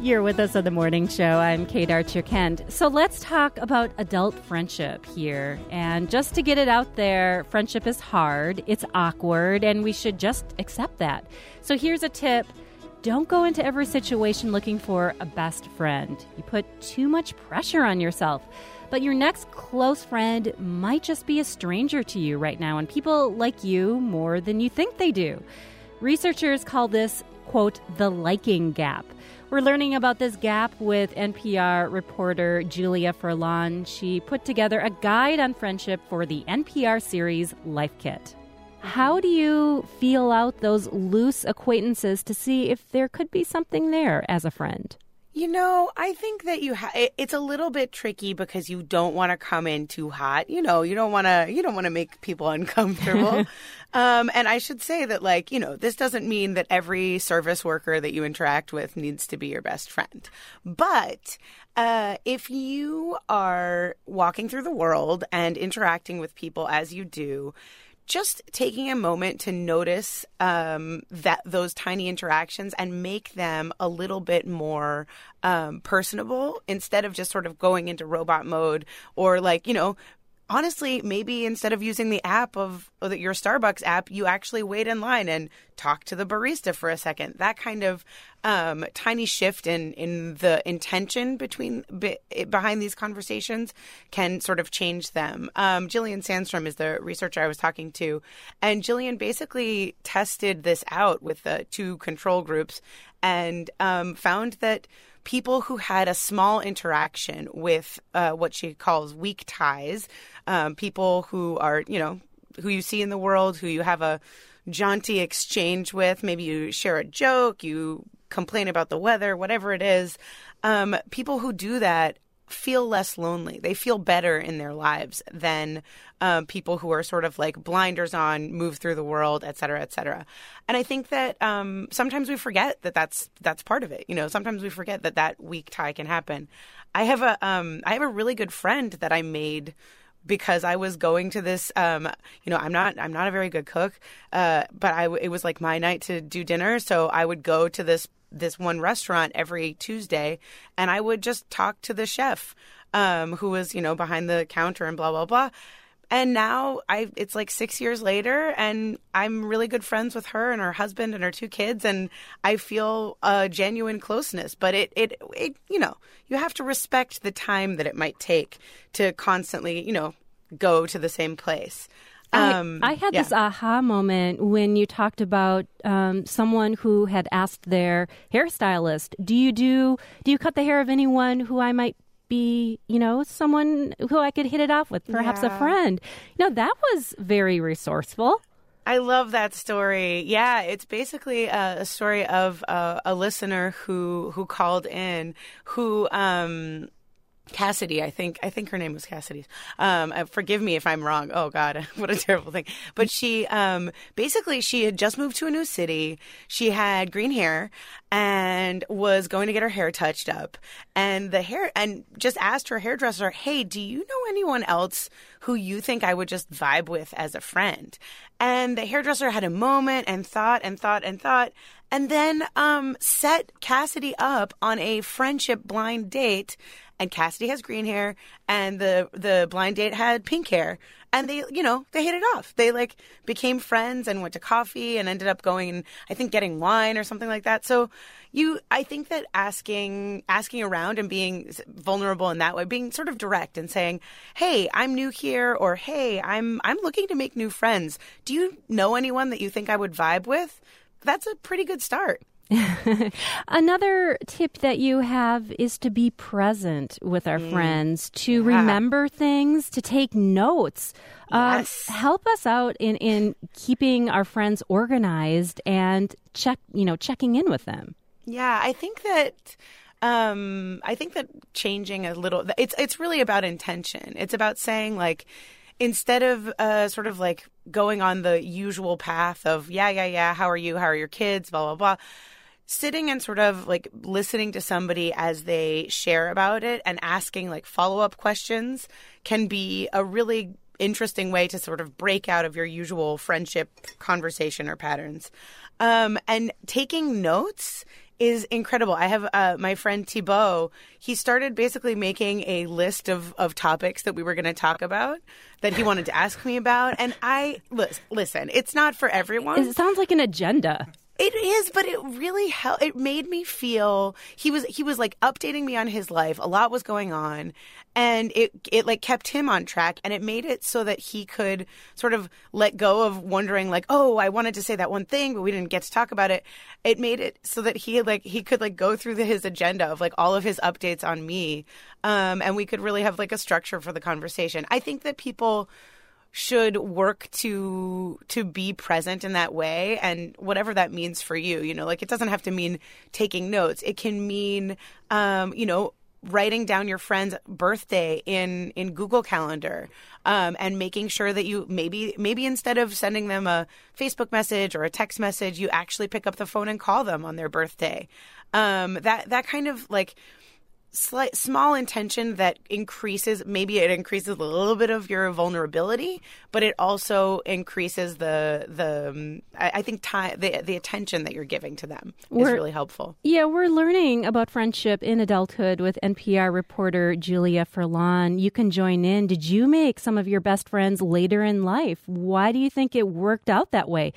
You're with us on The Morning Show. I'm Kate Archer-Kent. So let's talk about adult friendship here. And just to get it out there, friendship is hard, it's awkward, and we should just accept that. So here's a tip. Don't go into every situation looking for a best friend. You put too much pressure on yourself. But your next close friend might just be a stranger to you right now, and people like you more than you think they do. Researchers call this, quote, the liking gap. We're learning about this gap with NPR reporter Julia Furlan. She put together a guide on friendship for the NPR series Life Kit. How do you feel out those loose acquaintances to see if there could be something there as a friend? You know, I think that it's a little bit tricky because you don't want to come in too hot. You know, you don't want to make people uncomfortable. And I should say that, like, you know, this doesn't mean that every service worker that you interact with needs to be your best friend. But if you are walking through the world and interacting with people as you do, just taking a moment to notice that those tiny interactions and make them a little bit more personable instead of just sort of going into robot mode or, like, you know, honestly, maybe instead of using the app of your Starbucks app, you actually wait in line and talk to the barista for a second. That kind of tiny shift in the intention behind these conversations can sort of change them. Jillian Sandstrom is the researcher I was talking to, and Jillian basically tested this out with the two control groups and found that people who had a small interaction with what she calls weak ties, people who are, you know, who you see in the world, who you have a jaunty exchange with, maybe you share a joke, you complain about the weather, whatever it is, people who do that feel less lonely. They feel better in their lives than people who are sort of like blinders on, move through the world, et cetera, et cetera. And I think that sometimes we forget that that's part of it. You know, sometimes we forget that weak tie can happen. I have a really good friend that I made because I was going to this, you know, I'm not a very good cook, but it was like my night to do dinner. So I would go to this one restaurant every Tuesday, and I would just talk to the chef, who was, you know, behind the counter and blah, blah, blah. And now it's like 6 years later, and I'm really good friends with her and her husband and her two kids, and I feel a genuine closeness. But it you know, you have to respect the time that it might take to constantly, you know, go to the same place. I had this aha moment when you talked about someone who had asked their hairstylist, do you cut the hair of anyone who I might be, you know, someone who I could hit it off with, perhaps a friend? You know, that was very resourceful. I love that story. Yeah, it's basically a story of a listener who called in, who Cassidy, I think her name was Cassidy. Forgive me if I'm wrong. Oh God, what a terrible thing. But she, basically she had just moved to a new city. She had green hair and was going to get her hair touched up, and just asked her hairdresser, "Hey, do you know anyone else who you think I would just vibe with as a friend?" And the hairdresser had a moment and thought, and then set Cassidy up on a friendship blind date. And Cassidy has green hair, and the blind date had pink hair. And they hit it off. They like became friends and went to coffee and ended up going and I think getting wine or something like that. So I think that asking around and being vulnerable in that way, being sort of direct and saying, "Hey, I'm new here," or "Hey, I'm looking to make new friends. Do you know anyone that you think I would vibe with?" That's a pretty good start. Another tip that you have is to be present with our friends, to remember things, to take notes. Yes. Help us out in keeping our friends organized and checking in with them. Yeah, I think that changing a little, it's really about intention. It's about saying, like, instead of sort of like going on the usual path of, yeah, how are you? How are your kids? Blah, blah, blah. Sitting and sort of like listening to somebody as they share about it and asking like follow-up questions can be a really interesting way to sort of break out of your usual friendship conversation or patterns. And taking notes is incredible. I have my friend Thibaut. He started basically making a list of topics that we were going to talk about that he wanted to ask me about. And listen, it's not for everyone. It sounds like an agenda. It is, but it really helped. It made me feel he was like updating me on his life. A lot was going on, and it like kept him on track, and it made it so that he could sort of let go of wondering like, oh, I wanted to say that one thing, but we didn't get to talk about it. It made it so that he could like go through his agenda of like all of his updates on me, and we could really have like a structure for the conversation. I think that people should work to be present in that way, and whatever that means for you, like it doesn't have to mean taking notes. It can mean, writing down your friend's birthday in Google Calendar, and making sure that you maybe instead of sending them a Facebook message or a text message, you actually pick up the phone and call them on their birthday. That kind of like small intention that increases a little bit of your vulnerability, but it also increases the I think time, the attention that you're giving to them is really helpful. Yeah, we're learning about friendship in adulthood with NPR reporter Julia Furlan. You can join in. Did you make some of your best friends later in life? Why do you think it worked out that way?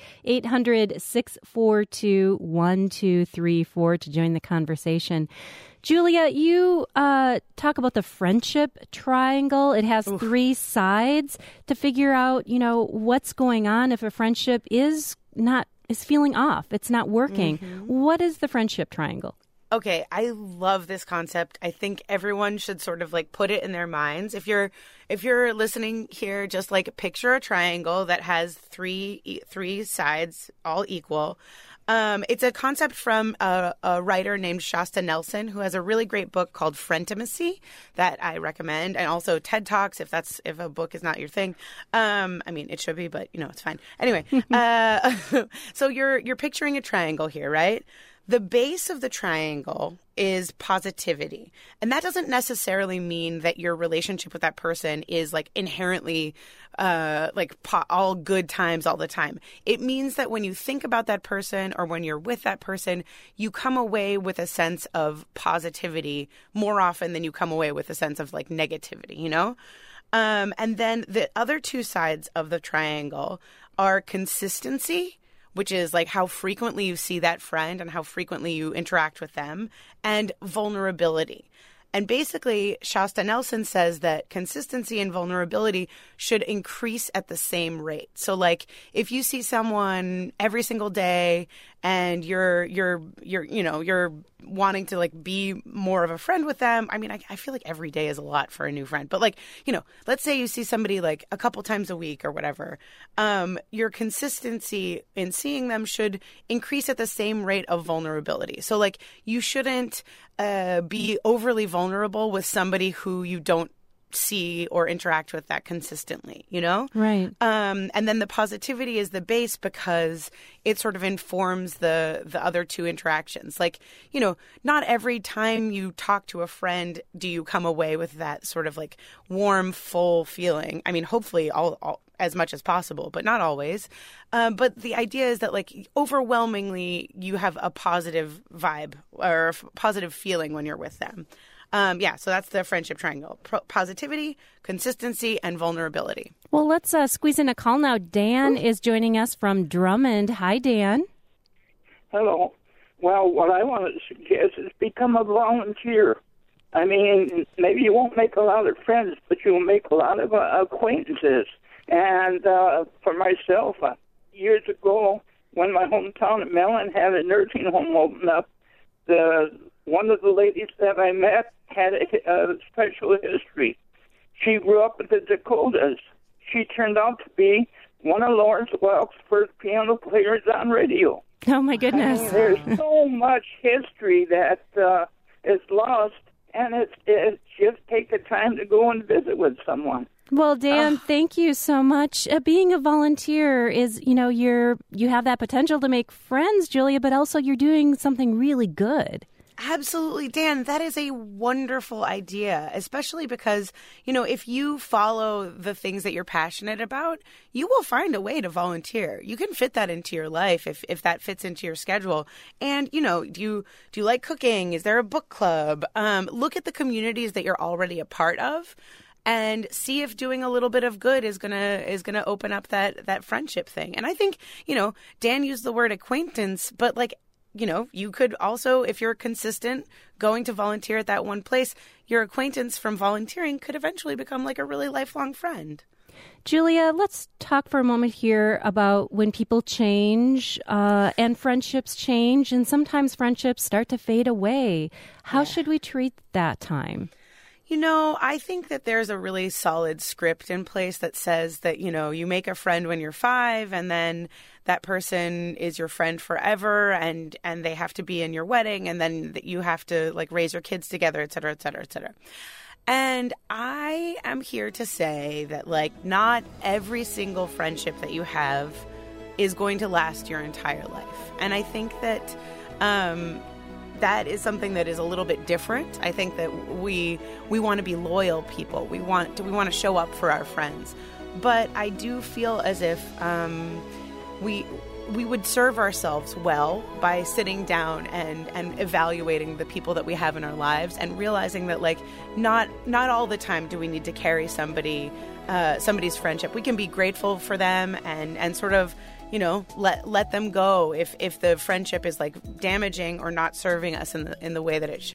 800-642-1234 to join the conversation. Julia, you talk about the friendship triangle. It has three sides to figure out, what's going on if a friendship is feeling off. It's not working. Mm-hmm. What is the friendship triangle? Okay, I love this concept. I think everyone should sort of like put it in their minds. If you're listening here, just like picture a triangle that has three sides, all equal. It's a concept from a writer named Shasta Nelson, who has a really great book called Frientimacy that I recommend, and also TED Talks if a book is not your thing. It should be, but it's fine. Anyway, so you're picturing a triangle here, right? The base of the triangle is positivity. And that doesn't necessarily mean that your relationship with that person is like inherently all good times all the time. It means that when you think about that person or when you're with that person, you come away with a sense of positivity more often than you come away with a sense of like negativity, And then the other two sides of the triangle are consistency, which is like how frequently you see that friend and how frequently you interact with them, and vulnerability. And basically, Shasta Nelson says that consistency and vulnerability should increase at the same rate. So like if you see someone every single day and you're wanting to like be more of a friend with them. I feel like every day is a lot for a new friend, but let's say you see somebody like a couple times a week or whatever. Your consistency in seeing them should increase at the same rate of vulnerability. So like you shouldn't be overly vulnerable with somebody who you don't see or interact with that consistently, Right. And then the positivity is the base because it sort of informs the other two interactions. Like, not every time you talk to a friend do you come away with that sort of like warm, full feeling. Hopefully all as much as possible, but not always. But the idea is that like overwhelmingly you have a positive vibe or a positive feeling when you're with them. So that's the friendship triangle. Positivity, consistency, and vulnerability. Well, let's squeeze in a call now. Dan is joining us from Drummond. Hi, Dan. Hello. Well, what I want to suggest is become a volunteer. Maybe you won't make a lot of friends, but you'll make a lot of acquaintances. And for myself, years ago, when my hometown of Mellon had a nursing home open up, one of the ladies that I met had a special history. She grew up in the Dakotas. She turned out to be one of Lawrence Welk's first piano players on radio. Oh, my goodness. There's so much history that is lost, and it's just take the time to go and visit with someone. Well, Dan, thank you so much. Being a volunteer is, you have that potential to make friends, Julia, but also you're doing something really good. Absolutely, Dan. That is a wonderful idea, especially because, you know, if you follow the things that you're passionate about, you will find a way to volunteer. You can fit that into your life if that fits into your schedule. And, you know, do you like cooking? Is there a book club? Look at the communities that you're already a part of and see if doing a little bit of good is gonna open up that friendship thing. And I think, you know, Dan used the word acquaintance, but like, you know, you could also, if you're consistent going to volunteer at that one place, your acquaintance from volunteering could eventually become like a really lifelong friend. Julia, let's talk for a moment here about when people change and friendships change, and sometimes friendships start to fade away. How should we treat that time? You know, I think that there's a really solid script in place that says that, you know, you make a friend when you're 5 and then that person is your friend forever and they have to be in your wedding and then you have to like raise your kids together, et cetera, et cetera, et cetera. And I am here to say that like not every single friendship that you have is going to last your entire life. And I think that that is something that is a little bit different. I think that we want to be loyal people. We want to show up for our friends. But I do feel as if we would serve ourselves well by sitting down and evaluating the people that we have in our lives and realizing that like not all the time do we need to carry somebody's friendship. We can be grateful for them and sort of, you know, let them go if the friendship is like damaging or not serving us in the way that it